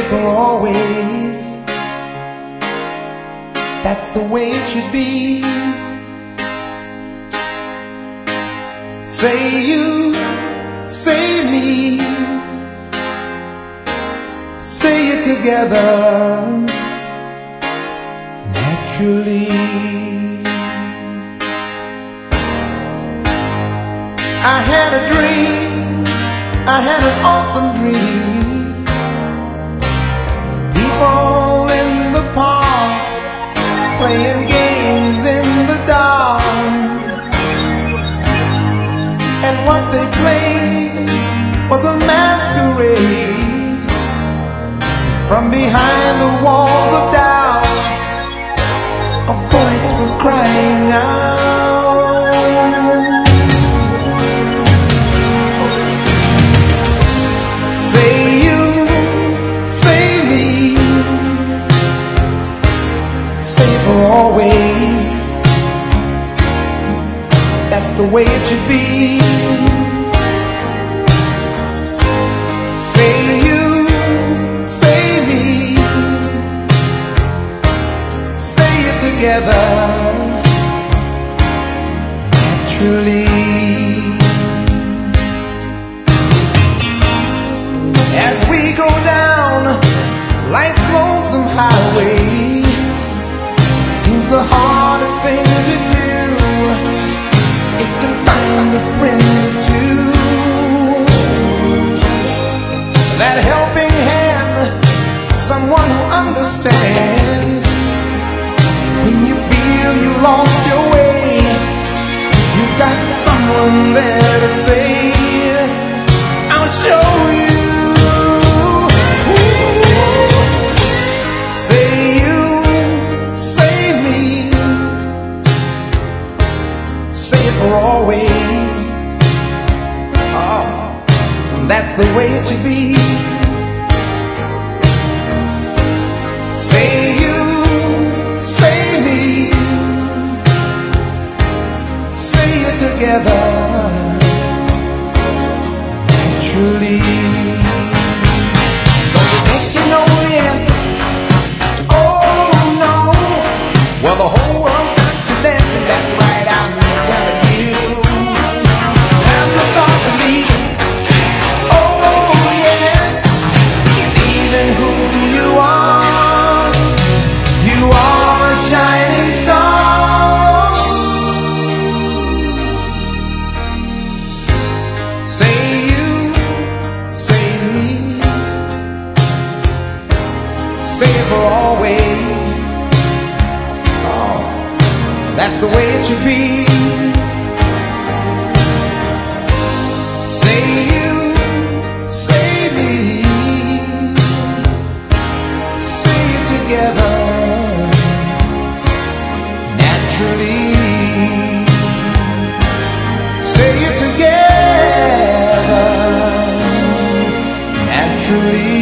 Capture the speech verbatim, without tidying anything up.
for always. That's the way it should be. Say you, say me, say it together naturally. I had a dream, I had an awesome dream. People in the park playing games in the dark. And what they played was a masquerade. From behind the walls of doubt, a voice was crying out. Say you, say me, say for always. That's the way it should be. Say you, say me, say it together naturally. As we go down life's lonesome highway, seems the hardest thing to do is to find a friend or two. That helping hand, someone who understands. When you feel you lost your way, you got someone there to say, I'll show you. Say you, say me, say it for always. Oh, that's the way it should be. Say you, say me, say it together naturally. Don't you think you know the answer? Oh no. Well, the whole world's got to dance, and that's right, I'm telling you. Time to start believing. Oh yes, believe in who you are. You are a shining star. Say you, say me, say it for always. Oh, that's the way it should be. Say you, say me, say it together naturally. Say it together naturally.